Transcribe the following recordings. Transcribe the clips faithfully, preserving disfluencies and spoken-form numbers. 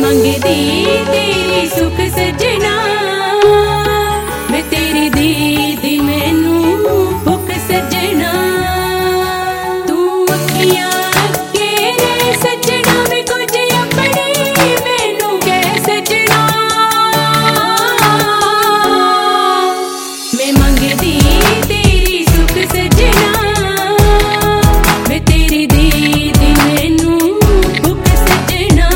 मंगदी तेरी सुख सजना, मैं तेरी दीदी मैनू भुख सजना। तू अखियां अगे रे सजना, मैं कुछ अपनी मैनू कह सजना। मैं मंगदी तेरी सुख सजना, मैं तेरी दीदी मैनू भुख सजना।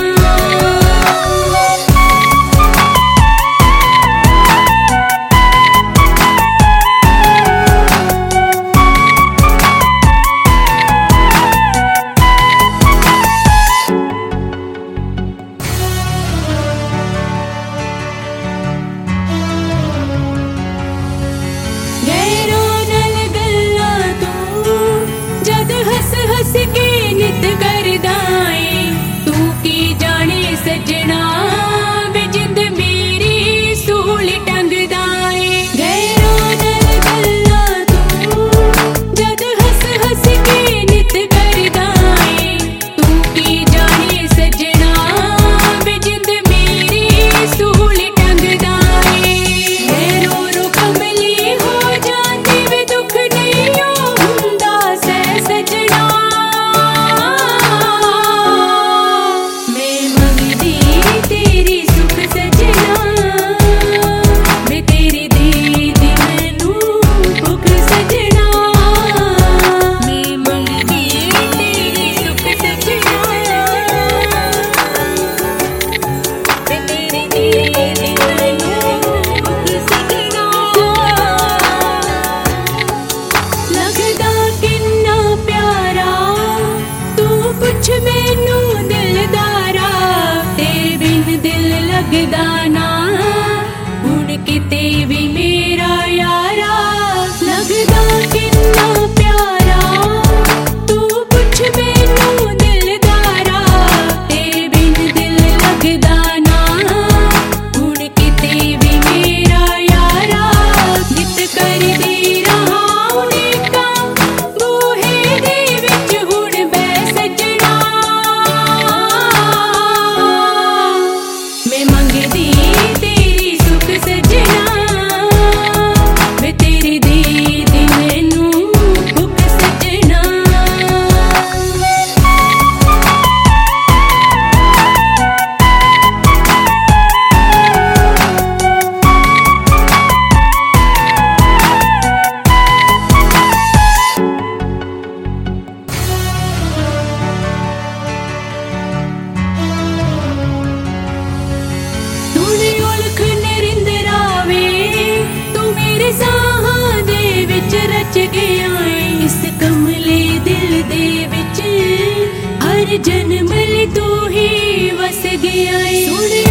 हस के नित करदाए तू की जाने सजना, वे जिंद मेरी सूली टंगदाए। गैरों नल गल्ला तू जद हस हस के नित करदाए तू की जाने सजना, वे जिंद मेरी सूली टंगदाए। मैं रो रो कमली हो जाती वे दुख नहीं हुंदा सह सजना। मैनू दिलदारा तेरे बिन दिल लगदा ना, हुण किते भी मेरा यारा लगदा किन्ना प्यारा। तू पुछ मैनू दिलदारा तेरे बिन दिल लगदा ना, हुण किते भी मेरा यारा। नित करदी रहा उड़ीका बूहे दे विच हुण बैठ सजना। मैं मंगदी तेरी सुख सजना, मैं तेरी दीदी मैनू भुख सजना। इस कमले दिल दे विच हर जन्म ले तू ही वस गया है।